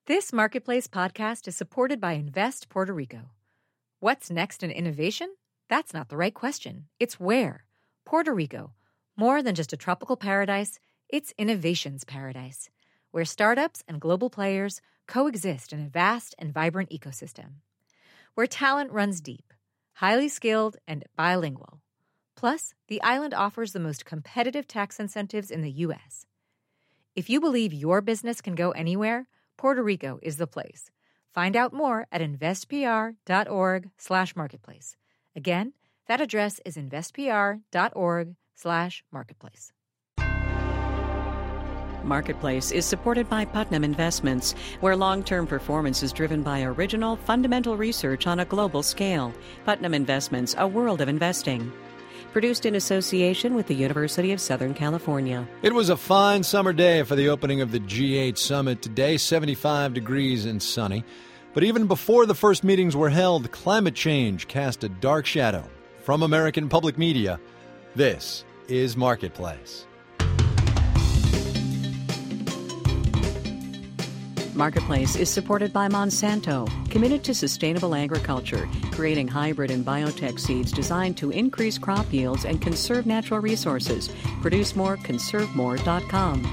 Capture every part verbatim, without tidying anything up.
This Marketplace podcast is supported by Invest Puerto Rico. What's next in innovation? That's not the right question. It's where. Puerto Rico. More than just a tropical paradise, it's innovation's paradise, where startups and global players coexist in a vast and vibrant ecosystem. Where talent runs deep, highly skilled, and bilingual. Plus, the island offers the most competitive tax incentives in the U S. If you believe your business can go anywhere, Puerto Rico is the place. Find out more at investpr.org slash marketplace. Again, that address is investpr.org slash marketplace. Marketplace is supported by Putnam Investments, where long-term performance is driven by original, fundamental research on a global scale. Putnam Investments, a world of investing. Produced in association with the University of Southern California. It was a fine summer day for the opening of the G eight summit today, seventy-five degrees and sunny. But even before the first meetings were held, climate change cast a dark shadow. From American Public Media, this is Marketplace. Marketplace is supported by Monsanto, committed to sustainable agriculture, creating hybrid and biotech seeds designed to increase crop yields and conserve natural resources. Produce more, conserve more dot com.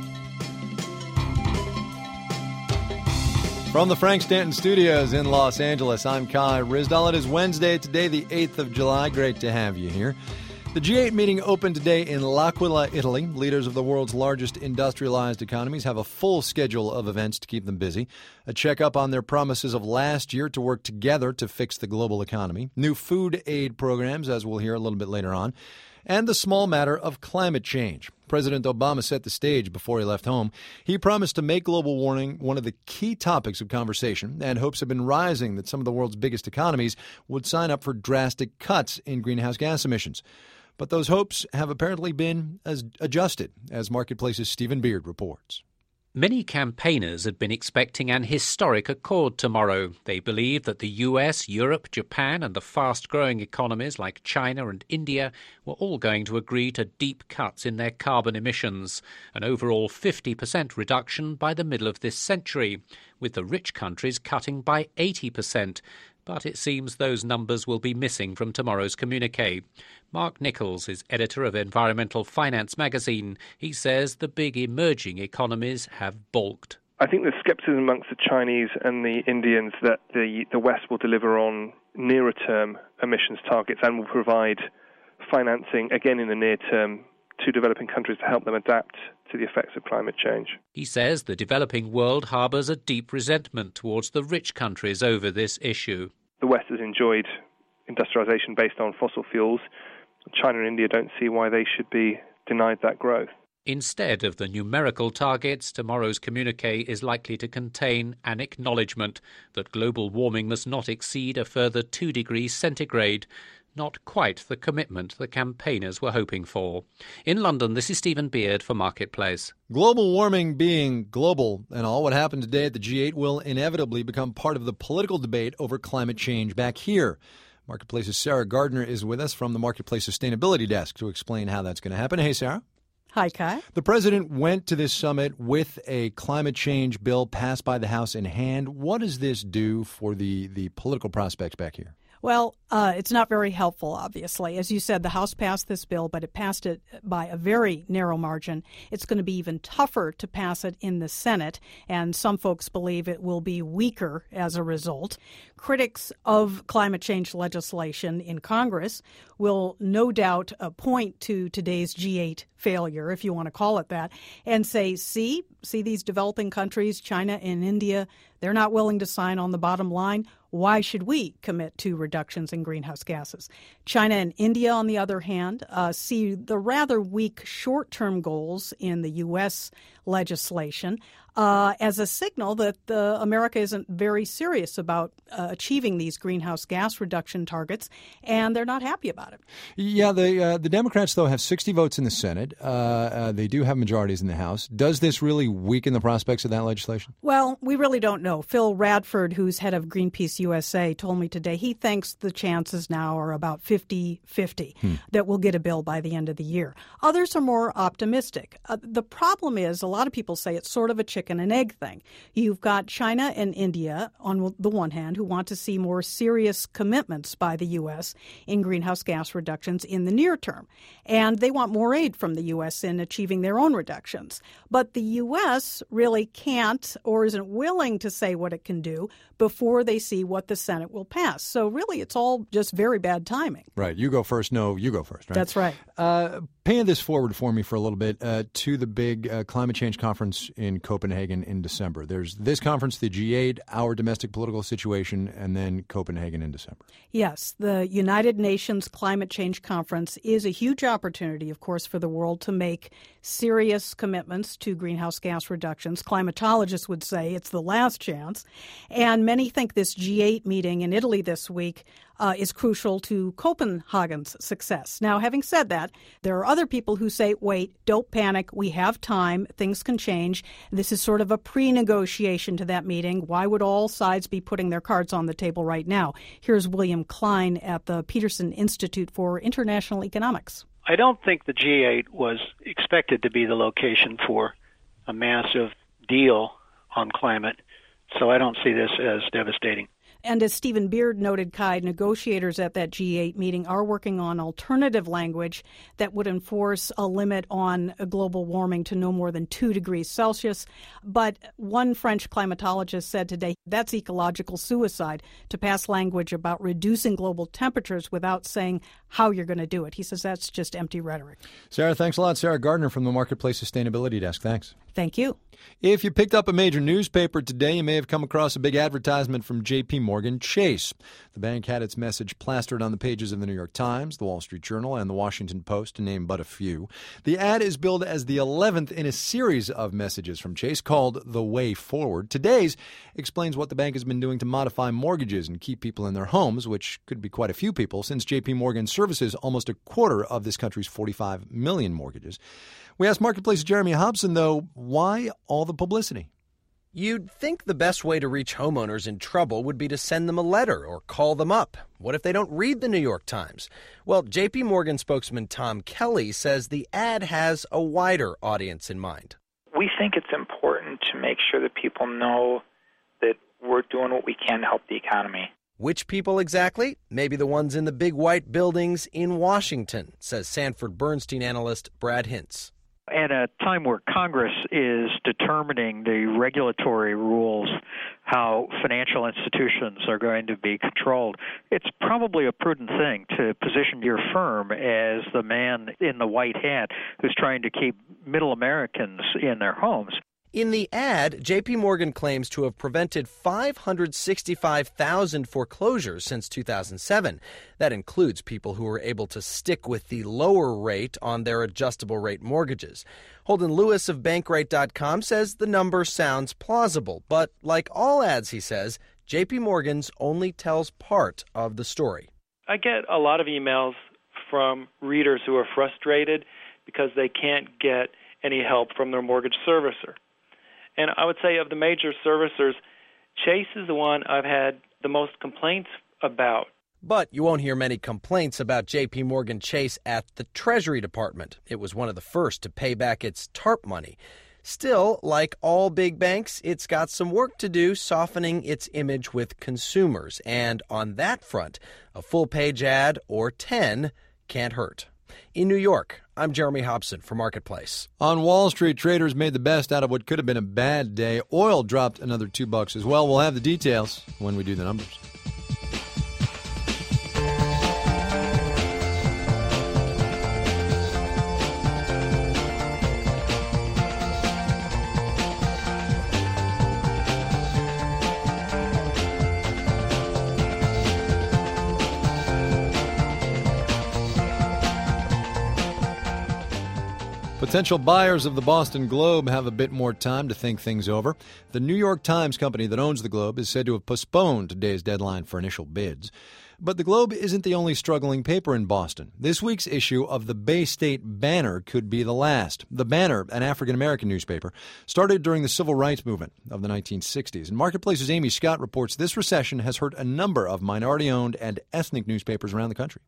From the Frank Stanton Studios in Los Angeles, I'm Kai Ryssdal. It is Wednesday, today the eighth of July. Great to have you here. The G eight meeting opened today in L'Aquila, Italy. Leaders of the world's largest industrialized economies have a full schedule of events to keep them busy. A checkup on their promises of last year to work together to fix the global economy. New food aid programs, as we'll hear a little bit later on. And the small matter of climate change. President Obama set the stage before he left home. He promised to make global warming one of the key topics of conversation, and hopes have been rising that some of the world's biggest economies would sign up for drastic cuts in greenhouse gas emissions. But those hopes have apparently been as adjusted, as Marketplace's Stephen Beard reports. Many campaigners had been expecting an historic accord tomorrow. They believed that the U S, Europe, Japan and the fast-growing economies like China and India were all going to agree to deep cuts in their carbon emissions, an overall fifty percent reduction by the middle of this century, with the rich countries cutting by eighty percent. But it seems those numbers will be missing from tomorrow's communiqué. Mark Nichols is editor of Environmental Finance magazine. He says the big emerging economies have balked. I think there's skepticism amongst the Chinese and the Indians that the, the West will deliver on nearer-term emissions targets and will provide financing, again in the near term, to developing countries to help them adapt to the effects of climate change. He says the developing world harbours a deep resentment towards the rich countries over this issue. The West has enjoyed industrialization based on fossil fuels. China and India don't see why they should be denied that growth. Instead of the numerical targets, tomorrow's communiqué is likely to contain an acknowledgement that global warming must not exceed a further two degrees centigrade. Not quite the commitment the campaigners were hoping for. In London, this is Stephen Beard for Marketplace. Global warming being global and all, what happened today at the G eight will inevitably become part of the political debate over climate change back here. Marketplace's Sarah Gardner is with us from the Marketplace Sustainability Desk to explain how that's going to happen. Hey, Sarah. Hi, Kai. The president went to this summit with a climate change bill passed by the House in hand. What does this do for the, the political prospects back here? Well, uh, it's not very helpful, obviously. As you said, the House passed this bill, but it passed it by a very narrow margin. It's going to be even tougher to pass it in the Senate, and some folks believe it will be weaker as a result. Critics of climate change legislation in Congress will no doubt uh, point to today's G eight failure, if you want to call it that, and say, see, see these developing countries, China and India, they're not willing to sign on the bottom line. Why should we commit to reductions in greenhouse gases? China and India, on the other hand, uh, see the rather weak short-term goals in the U S legislation uh, as a signal that uh, America isn't very serious about uh, achieving these greenhouse gas reduction targets, and they're not happy about it. Yeah, the uh, the Democrats, though, have sixty votes in the Senate. Uh, uh, they do have majorities in the House. Does this really weaken the prospects of that legislation? Well, we really don't know. Phil Radford, who's head of Greenpeace U S A, told me today he thinks the chances now are about fifty-fifty hmm. that we'll get a bill by the end of the year. Others are more optimistic. Uh, the problem is a lot of people say it's sort of a chicken chicken and egg thing. You've got China and India on the one hand who want to see more serious commitments by the U S in greenhouse gas reductions in the near term. And they want more aid from the U S in achieving their own reductions. But the U S really can't or isn't willing to say what it can do before they see what the Senate will pass. So really, it's all just very bad timing. Right. You go first. No, you go first. Right? That's right. Uh, paying this forward for me for a little bit uh, to the big uh, climate change conference in Copenhagen in December. There's this conference, the G eight, our domestic political situation, and then Copenhagen in December. Yes, the United Nations Climate Change Conference is a huge opportunity, of course, for the world to make serious commitments to greenhouse gas reductions. Climatologists would say it's the last chance. And many think this G eight meeting in Italy this week uh, is crucial to Copenhagen's success. Now, having said that, there are other people who say, wait, don't panic. We have time. Things can change. This is sort of a pre-negotiation to that meeting. Why would all sides be putting their cards on the table right now? Here's William Klein at the Peterson Institute for International Economics. I don't think the G eight was expected to be the location for a massive deal on climate, so I don't see this as devastating. And as Stephen Beard noted, Kai, negotiators at that G eight meeting are working on alternative language that would enforce a limit on global warming to no more than two degrees Celsius. But one French climatologist said today that's ecological suicide to pass language about reducing global temperatures without saying how you're going to do it. He says that's just empty rhetoric. Sarah, thanks a lot. Sarah Gardner from the Marketplace Sustainability Desk. Thanks. Thank you. If you picked up a major newspaper today, you may have come across a big advertisement from J P Morgan Chase. The bank had its message plastered on the pages of the New York Times, the Wall Street Journal, and the Washington Post, to name but a few. The ad is billed as the eleventh in a series of messages from Chase called The Way Forward. Today's explains what the bank has been doing to modify mortgages and keep people in their homes, which could be quite a few people, since J P Morgan services almost a quarter of this country's forty-five million mortgages. We asked Marketplace's Jeremy Hobson, though, why all the publicity? You'd think the best way to reach homeowners in trouble would be to send them a letter or call them up. What if they don't read the New York Times? Well, J P Morgan spokesman Tom Kelly says the ad has a wider audience in mind. We think it's important to make sure that people know that we're doing what we can to help the economy. Which people exactly? Maybe the ones in the big white buildings in Washington, says Sanford Bernstein analyst Brad Hintz. At a time where Congress is determining the regulatory rules, how financial institutions are going to be controlled, it's probably a prudent thing to position your firm as the man in the white hat who's trying to keep middle Americans in their homes. In the ad, J P Morgan claims to have prevented five hundred sixty-five thousand foreclosures since two thousand seven. That includes people who were able to stick with the lower rate on their adjustable rate mortgages. Holden Lewis of Bankrate dot com says the number sounds plausible, but like all ads, he says, J P Morgan's only tells part of the story. I get a lot of emails from readers who are frustrated because they can't get any help from their mortgage servicer. And I would say of the major servicers, Chase is the one I've had the most complaints about. But you won't hear many complaints about J P Morgan Chase at the Treasury Department. It was one of the first to pay back its TARP money. Still, like all big banks, it's got some work to do softening its image with consumers. And on that front, a full-page ad or ten can't hurt. In New York, I'm Jeremy Hobson for Marketplace. On Wall Street, traders made the best out of what could have been a bad day. Oil dropped another two bucks as well. We'll have the details when we do the numbers. Potential buyers of the Boston Globe have a bit more time to think things over. The New York Times company that owns the Globe is said to have postponed today's deadline for initial bids. But the Globe isn't the only struggling paper in Boston. This week's issue of the Bay State Banner could be the last. The Banner, an African-American newspaper, started during the civil rights movement of the nineteen sixties. And Marketplace's Amy Scott reports this recession has hurt a number of minority-owned and ethnic newspapers around the country.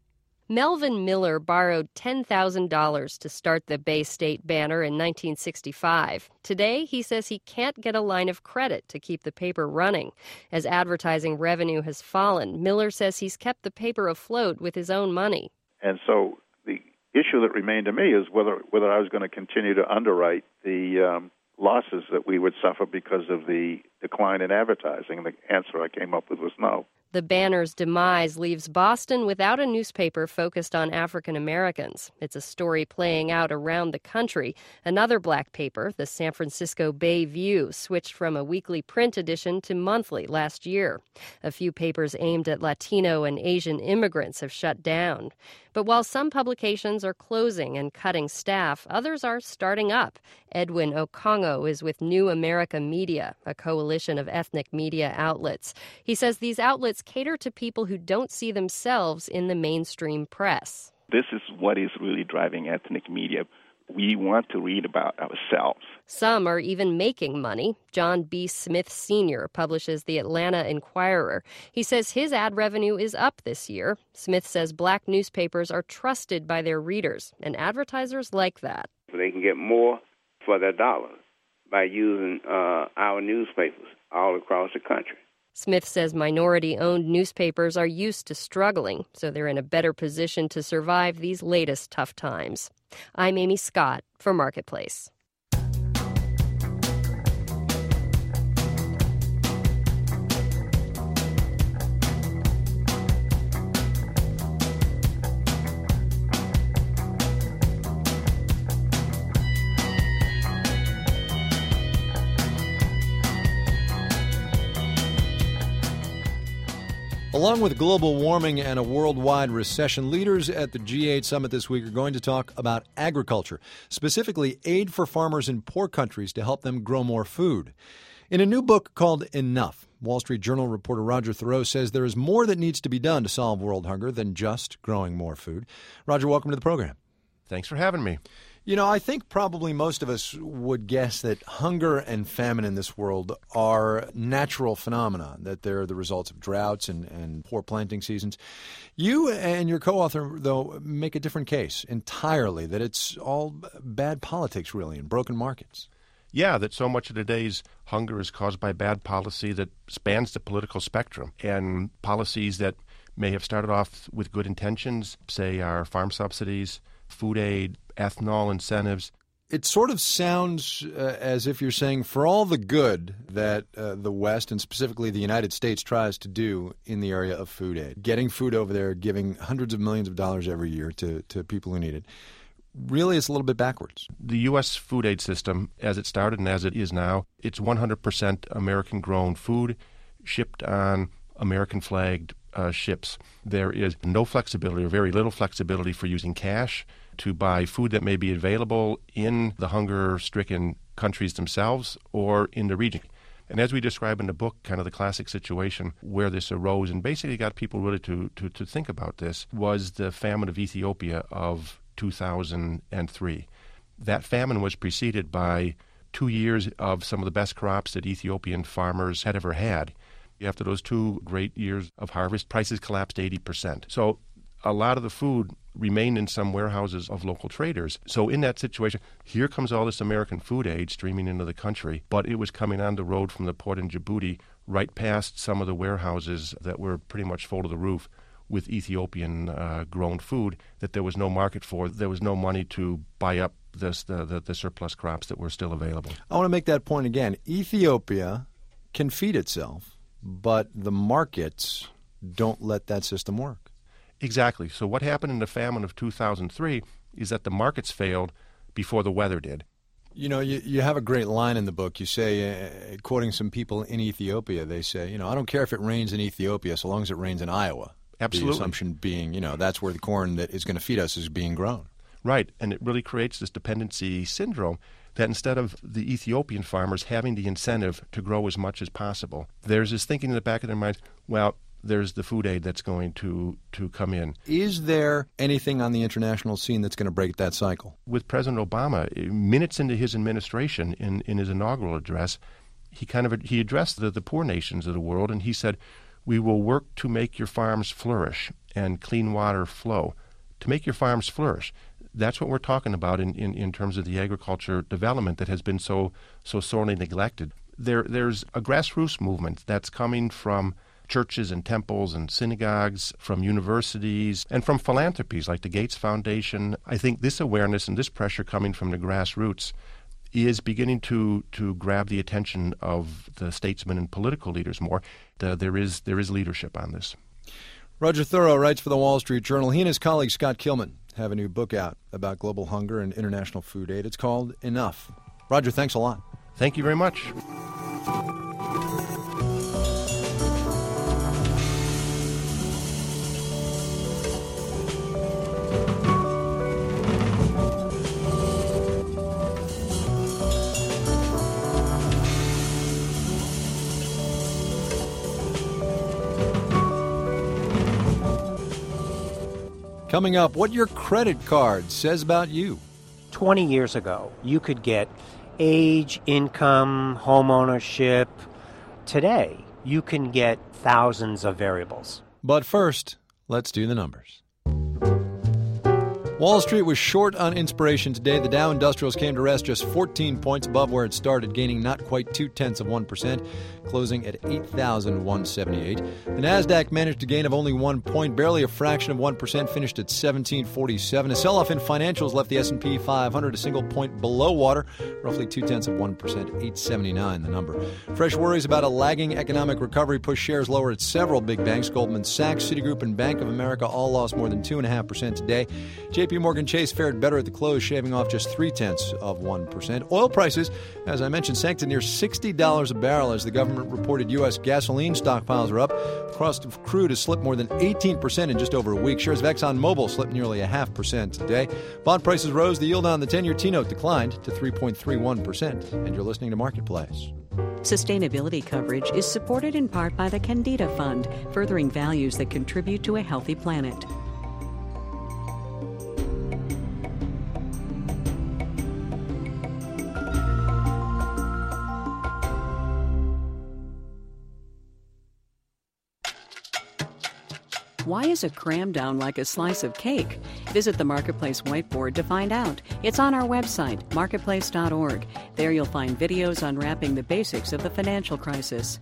Melvin Miller borrowed ten thousand dollars to start the Bay State Banner in nineteen sixty-five. Today, he says he can't get a line of credit to keep the paper running. As advertising revenue has fallen, Miller says he's kept the paper afloat with his own money. And so the issue that remained to me is whether whether I was going to continue to underwrite the um, losses that we would suffer because of the decline in advertising. And the answer I came up with was no. The Banner's demise leaves Boston without a newspaper focused on African Americans. It's a story playing out around the country. Another black paper, the San Francisco Bay View, switched from a weekly print edition to monthly last year. A few papers aimed at Latino and Asian immigrants have shut down. But while some publications are closing and cutting staff, others are starting up. Edwin Okongo is with New America Media, a coalition of ethnic media outlets. He says these outlets cater to people who don't see themselves in the mainstream press. This is what is really driving ethnic media. We want to read about ourselves. Some are even making money. John B. Smith Senior publishes the Atlanta Inquirer. He says his ad revenue is up this year. Smith says black newspapers are trusted by their readers, and advertisers like that. They can get more for their dollar by using uh, our newspapers all across the country. Smith says minority-owned newspapers are used to struggling, so they're in a better position to survive these latest tough times. I'm Amy Scott for Marketplace. Along with global warming and a worldwide recession, leaders at the G eight summit this week are going to talk about agriculture, specifically aid for farmers in poor countries to help them grow more food. In a new book called Enough, Wall Street Journal reporter Roger Thoreau says there is more that needs to be done to solve world hunger than just growing more food. Roger, welcome to the program. Thanks for having me. You know, I think probably most of us would guess that hunger and famine in this world are natural phenomena, that they're the results of droughts and, and poor planting seasons. You and your co-author, though, make a different case entirely, that it's all bad politics, really, and broken markets. Yeah, that so much of today's hunger is caused by bad policy that spans the political spectrum, and policies that may have started off with good intentions, say our farm subsidies, food aid, ethanol incentives. It sort of sounds uh, as if you're saying for all the good that uh, the West and specifically the United States tries to do in the area of food aid, getting food over there, giving hundreds of millions of dollars every year to, to people who need it, really it's a little bit backwards. The U S food aid system, as it started and as it is now, it's one hundred percent American-grown food shipped on American-flagged uh, ships. There is no flexibility or very little flexibility for using cash to buy food that may be available in the hunger-stricken countries themselves or in the region. And as we describe in the book, kind of the classic situation where this arose and basically got people really to, to, to think about this was the famine of Ethiopia of two thousand three. That famine was preceded by two years of some of the best crops that Ethiopian farmers had ever had. After those two great years of harvest, prices collapsed eighty percent. So a lot of the food remained in some warehouses of local traders. So in that situation, here comes all this American food aid streaming into the country, but it was coming on the road from the port in Djibouti right past some of the warehouses that were pretty much full to the roof with Ethiopian uh, grown food that there was no market for. There was no money to buy up this, the, the, the surplus crops that were still available. I want to make that point again. Ethiopia can feed itself, but the markets don't let that system work. Exactly. So what happened in the famine of two thousand three is that the markets failed before the weather did. You know, you, you have a great line in the book. You say, uh, quoting some people in Ethiopia, they say, you know, I don't care if it rains in Ethiopia so long as it rains in Iowa. Absolutely. The assumption being, you know, that's where the corn that is going to feed us is being grown. Right. And it really creates this dependency syndrome that instead of the Ethiopian farmers having the incentive to grow as much as possible, there's this thinking in the back of their minds, well, there's the food aid that's going to, to come in. Is there anything on the international scene that's going to break that cycle? With President Obama, minutes into his administration, in, in his inaugural address, he kind of he addressed the, the poor nations of the world, and he said, we will work to make your farms flourish and clean water flow, to make your farms flourish. That's what we're talking about in, in, in terms of the agriculture development that has been so so sorely neglected. There There's a grassroots movement that's coming from churches and temples and synagogues, from universities, and from philanthropies like the Gates Foundation. I think this awareness and this pressure coming from the grassroots is beginning to, to grab the attention of the statesmen and political leaders more. The, there is there is leadership on this. Roger Thorough writes for the Wall Street Journal. He and his colleague Scott Kilman have a new book out about global hunger and international food aid. It's called Enough. Roger, thanks a lot. Thank you very much. Coming up, what your credit card says about you. twenty years ago, you could get age, income, home ownership. Today, you can get thousands of variables. But first, let's do the numbers. Wall Street was short on inspiration today. The Dow Industrials came to rest just fourteen points above where it started, gaining not quite two-tenths of one percent, closing at eight thousand one hundred seventy-eight. The Nasdaq managed a gain of only one point, barely a fraction of one percent, finished at seventeen forty-seven. A sell-off in financials left the S and P five hundred a single point below water, roughly two-tenths of one percent, eight seventy-nine the number. Fresh worries about a lagging economic recovery pushed shares lower at several big banks. Goldman Sachs, Citigroup, and Bank of America all lost more than two point five percent today. J P Morgan Chase fared better at the close, shaving off just three-tenths of one percent. Oil prices, as I mentioned, sank to near sixty dollars a barrel as the government reported U S gasoline stockpiles are up. The cost of crude has slipped more than eighteen percent in just over a week. Shares of ExxonMobil slipped nearly a half percent today. Bond prices rose. The yield on the ten-year T-note declined to three point three one percent. And you're listening to Marketplace. Sustainability coverage is supported in part by the Candida Fund, furthering values that contribute to a healthy planet. Why is a cram down like a slice of cake? Visit the Marketplace whiteboard to find out. It's on our website, marketplace dot org. There you'll find videos unwrapping the basics of the financial crisis.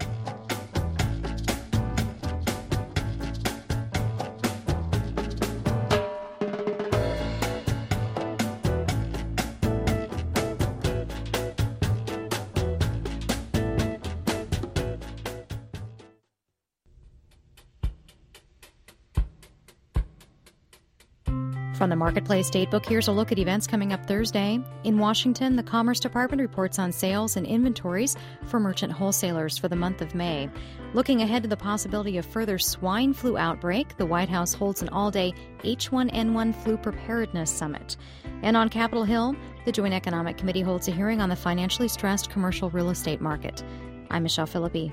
From the Marketplace Datebook, here's a look at events coming up Thursday. In Washington, the Commerce Department reports on sales and inventories for merchant wholesalers for the month of May. Looking ahead to the possibility of further swine flu outbreak, the White House holds an all-day H one N one flu preparedness summit. And on Capitol Hill, the Joint Economic Committee holds a hearing on the financially stressed commercial real estate market. I'm Michelle Philippi.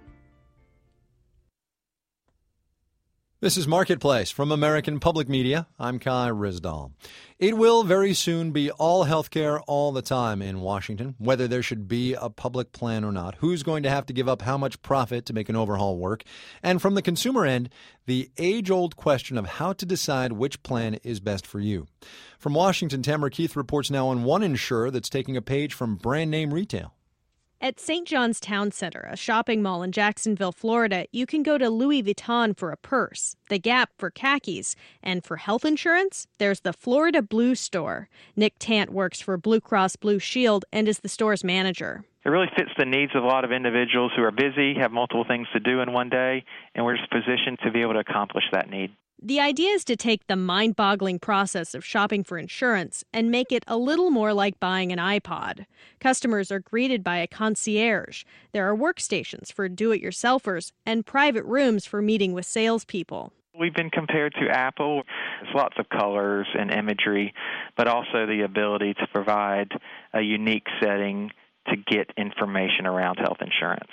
This is Marketplace from American Public Media. I'm Kai Ryssdal. It will very soon be all healthcare all the time in Washington, whether there should be a public plan or not. Who's going to have to give up how much profit to make an overhaul work? And from the consumer end, the age-old question of how to decide which plan is best for you. From Washington, Tamara Keith reports now on one insurer that's taking a page from brand name retail. At Saint John's Town Center, a shopping mall in Jacksonville, Florida, you can go to Louis Vuitton for a purse, The Gap for khakis, and for health insurance, there's the Florida Blue Store. Nick Tant works for Blue Cross Blue Shield and is the store's manager. It really fits the needs of a lot of individuals who are busy, have multiple things to do in one day, and we're just positioned to be able to accomplish that need. The idea is to take the mind-boggling process of shopping for insurance and make it a little more like buying an iPod. Customers are greeted by a concierge. There are workstations for do-it-yourselfers and private rooms for meeting with salespeople. We've been compared to Apple. There's lots of colors and imagery, but also the ability to provide a unique setting to get information around health insurance.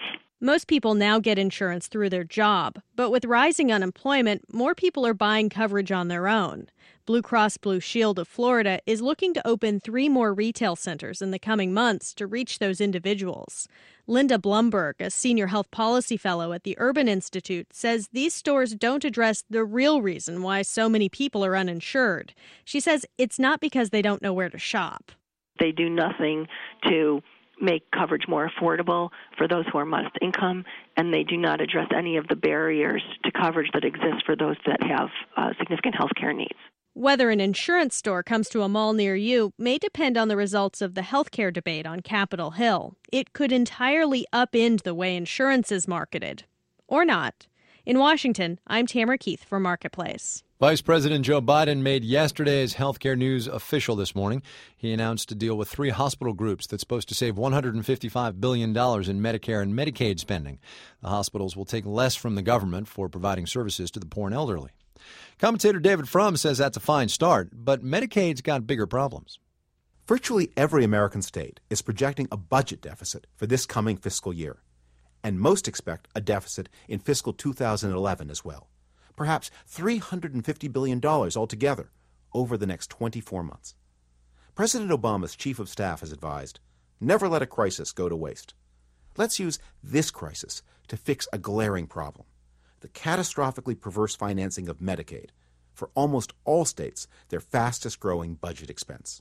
Most people now get insurance through their job, but with rising unemployment, more people are buying coverage on their own. Blue Cross Blue Shield of Florida is looking to open three more retail centers in the coming months to reach those individuals. Linda Blumberg, a senior health policy fellow at the Urban Institute, says these stores don't address the real reason why so many people are uninsured. She says it's not because they don't know where to shop. They do nothing to make coverage more affordable for those who are modest income, and they do not address any of the barriers to coverage that exist for those that have uh, significant health care needs. Whether an insurance store comes to a mall near you may depend on the results of the healthcare debate on Capitol Hill. It could entirely upend the way insurance is marketed. Or not. In Washington, I'm Tamara Keith for Marketplace. Vice President Joe Biden made yesterday's healthcare news official this morning. He announced a deal with three hospital groups that's supposed to save one hundred fifty-five billion dollars in Medicare and Medicaid spending. The hospitals will take less from the government for providing services to the poor and elderly. Commentator David Frum says that's a fine start, but Medicaid's got bigger problems. Virtually every American state is projecting a budget deficit for this coming fiscal year, and most expect a deficit in fiscal two thousand eleven as well. Perhaps three hundred fifty billion dollars altogether over the next twenty-four months. President Obama's chief of staff has advised, never let a crisis go to waste. Let's use this crisis to fix a glaring problem, the catastrophically perverse financing of Medicaid, for almost all states their fastest-growing budget expense.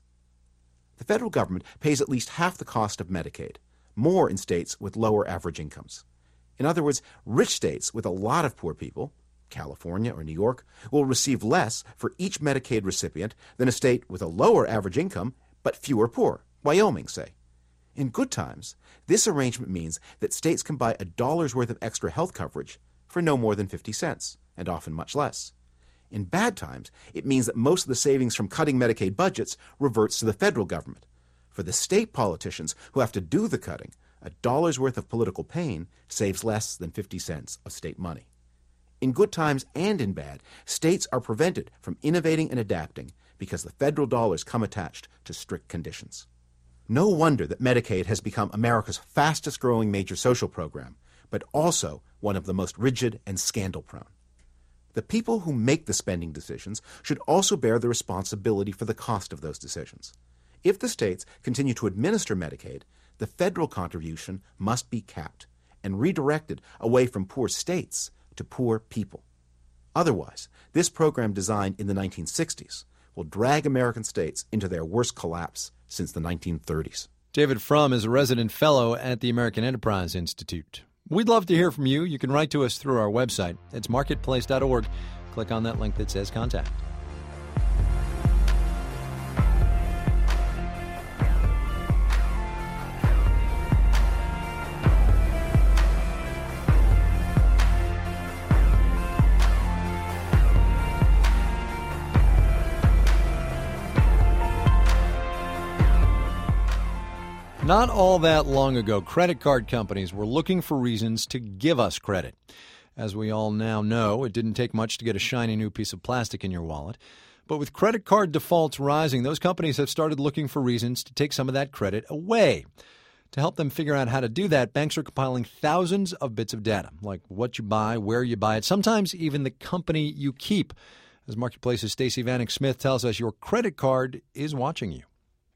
The federal government pays at least half the cost of Medicaid, more in states with lower average incomes. In other words, rich states with a lot of poor people, California or New York, will receive less for each Medicaid recipient than a state with a lower average income but fewer poor, Wyoming, say. In good times, this arrangement means that states can buy a dollar's worth of extra health coverage for no more than fifty cents, and often much less. In bad times, it means that most of the savings from cutting Medicaid budgets reverts to the federal government. For the state politicians who have to do the cutting, a dollar's worth of political pain saves less than fifty cents of state money. In good times and in bad, states are prevented from innovating and adapting because the federal dollars come attached to strict conditions. No wonder that Medicaid has become America's fastest-growing major social program, but also one of the most rigid and scandal-prone. The people who make the spending decisions should also bear the responsibility for the cost of those decisions. If the states continue to administer Medicaid, the federal contribution must be capped and redirected away from poor states to poor people. Otherwise, this program designed in the nineteen sixties will drag American states into their worst collapse since the nineteen thirties. David Frum is a resident fellow at the American Enterprise Institute. We'd love to hear from you. You can write to us through our website. It's marketplace dot org. Click on that link that says contact. Not all that long ago, credit card companies were looking for reasons to give us credit. As we all now know, it didn't take much to get a shiny new piece of plastic in your wallet. But with credit card defaults rising, those companies have started looking for reasons to take some of that credit away. To help them figure out how to do that, banks are compiling thousands of bits of data, like what you buy, where you buy it, sometimes even the company you keep. As Marketplace's Stacey Vanek Smith tells us, your credit card is watching you.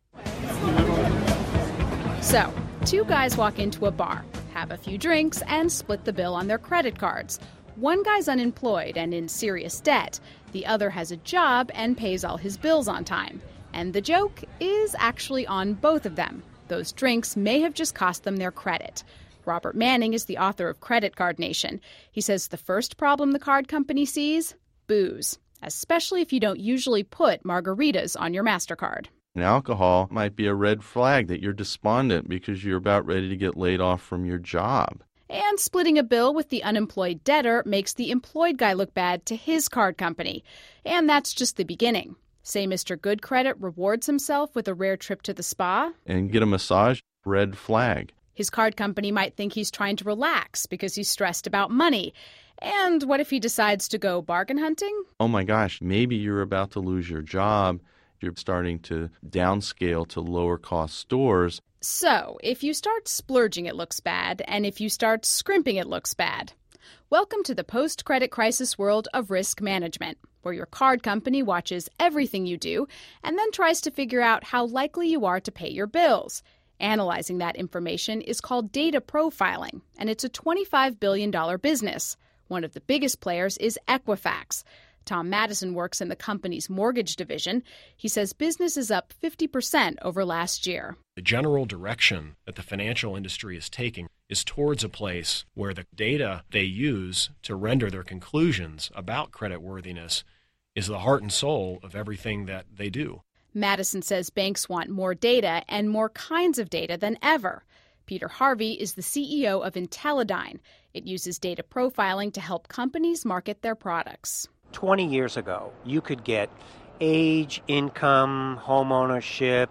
So, two guys walk into a bar, have a few drinks, and split the bill on their credit cards. One guy's unemployed and in serious debt. The other has a job and pays all his bills on time. And the joke is actually on both of them. Those drinks may have just cost them their credit. Robert Manning is the author of Credit Card Nation. He says the first problem the card company sees? Booze, especially if you don't usually put margaritas on your MasterCard. And alcohol might be a red flag that you're despondent because you're about ready to get laid off from your job. And splitting a bill with the unemployed debtor makes the employed guy look bad to his card company. And that's just the beginning. Say Mister Good Credit rewards himself with a rare trip to the spa. And get a massage, red flag. His card company might think he's trying to relax because he's stressed about money. And what if he decides to go bargain hunting? Oh my gosh, maybe you're about to lose your job. You're starting to downscale to lower-cost stores. So, if you start splurging, it looks bad, and if you start scrimping, it looks bad. Welcome to the post-credit crisis world of risk management, where your card company watches everything you do and then tries to figure out how likely you are to pay your bills. Analyzing that information is called data profiling, and it's a twenty-five billion dollars business. One of the biggest players is Equifax. Tom Madison works in the company's mortgage division. He says business is up fifty percent over last year. The general direction that the financial industry is taking is towards a place where the data they use to render their conclusions about creditworthiness is the heart and soul of everything that they do. Madison says banks want more data and more kinds of data than ever. Peter Harvey is the C E O of Intellidyne. It uses data profiling to help companies market their products. twenty years ago, you could get age, income, home ownership.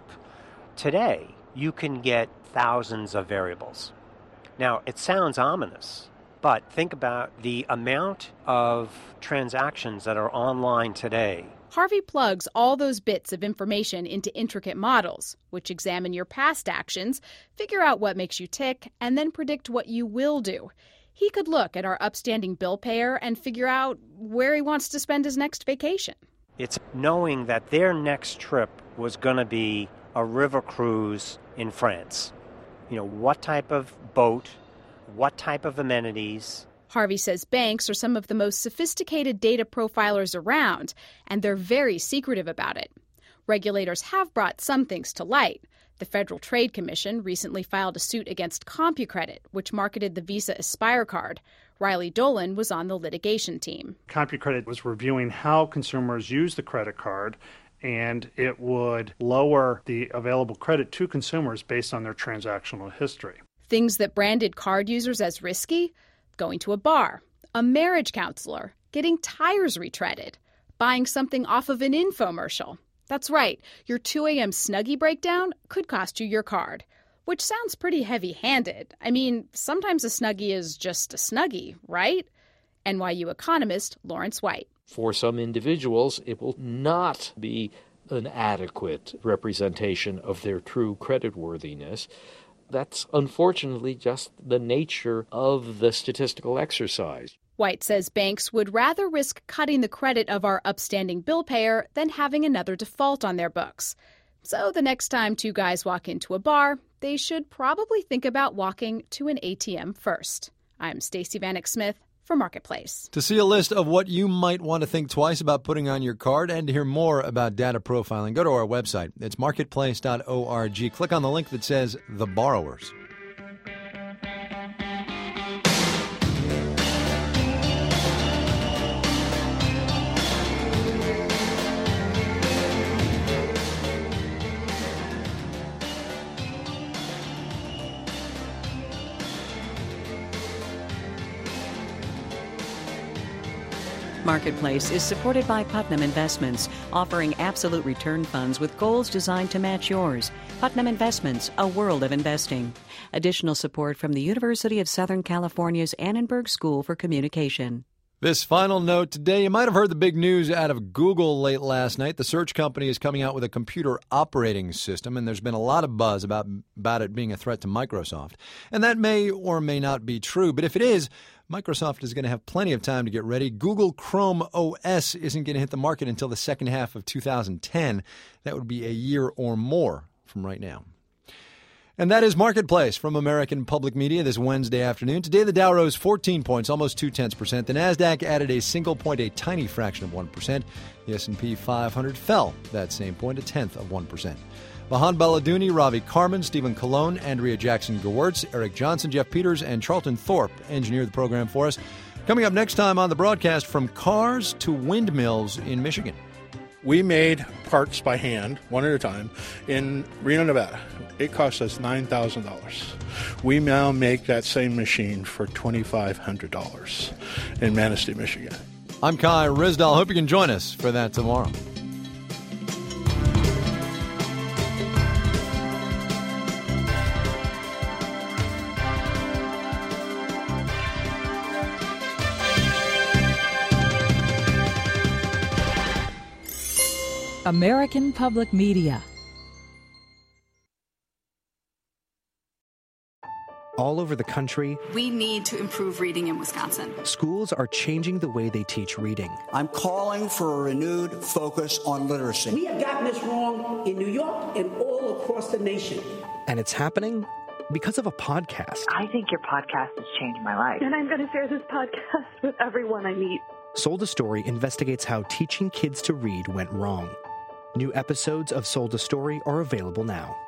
Today, you can get thousands of variables. Now, it sounds ominous, but think about the amount of transactions that are online today. Harvey plugs all those bits of information into intricate models, which examine your past actions, figure out what makes you tick, and then predict what you will do. He could look at our upstanding bill payer and figure out where he wants to spend his next vacation. It's knowing that their next trip was going to be a river cruise in France. You know, what type of boat, what type of amenities. Harvey says banks are some of the most sophisticated data profilers around, and they're very secretive about it. Regulators have brought some things to light. The Federal Trade Commission recently filed a suit against CompuCredit, which marketed the Visa Aspire card. Riley Dolan was on the litigation team. CompuCredit was reviewing how consumers use the credit card, and it would lower the available credit to consumers based on their transactional history. Things that branded card users as risky: going to a bar, a marriage counselor, getting tires retreaded, buying something off of an infomercial. That's right, your two a.m. Snuggie breakdown could cost you your card, which sounds pretty heavy-handed. I mean, sometimes a Snuggie is just a Snuggie, right? N Y U economist Lawrence White. For some individuals, it will not be an adequate representation of their true creditworthiness. That's unfortunately just the nature of the statistical exercise. White says banks would rather risk cutting the credit of our upstanding bill payer than having another default on their books. So the next time two guys walk into a bar, they should probably think about walking to an A T M first. I'm Stacey Vanek Smith for Marketplace. To see a list of what you might want to think twice about putting on your card and to hear more about data profiling, go to our website. It's marketplace dot org. Click on the link that says The Borrowers. Marketplace is supported by Putnam Investments, offering absolute return funds with goals designed to match yours. Putnam Investments, a world of investing. Additional support from the University of Southern California's Annenberg School for Communication. This final note today, you might have heard the big news out of Google late last night. The search company is coming out with a computer operating system, and there's been a lot of buzz about, about it being a threat to Microsoft. And that may or may not be true, but if it is, Microsoft is going to have plenty of time to get ready. Google Chrome O S isn't going to hit the market until the second half of two thousand ten. That would be a year or more from right now. And that is Marketplace from American Public Media this Wednesday afternoon. Today, the Dow rose fourteen points, almost two-tenths percent. The NASDAQ added a single point, a tiny fraction of one percent. The S and P five hundred fell that same point, a tenth of one percent. Vahan Baladouni, Ravi Carmen, Stephen Colon, Andrea Jackson-Gewirtz, Eric Johnson, Jeff Peters, and Charlton Thorpe engineered the program for us. Coming up next time on the broadcast, from cars to windmills in Michigan. We made parts by hand, one at a time, in Reno, Nevada. It cost us nine thousand dollars. We now make that same machine for two thousand five hundred dollars in Manistee, Michigan. I'm Kai Risdal. Hope you can join us for that tomorrow. American Public Media. all over the country, we need to improve reading in Wisconsin. Schools are changing the way they teach reading. I'm calling for a renewed focus on literacy. We have gotten this wrong in New York and all across the nation. And it's happening because of a podcast. I think your podcast has changed my life. And I'm going to share this podcast with everyone I meet. Sold a Story investigates how teaching kids to read went wrong. New episodes of Sold a Story are available now.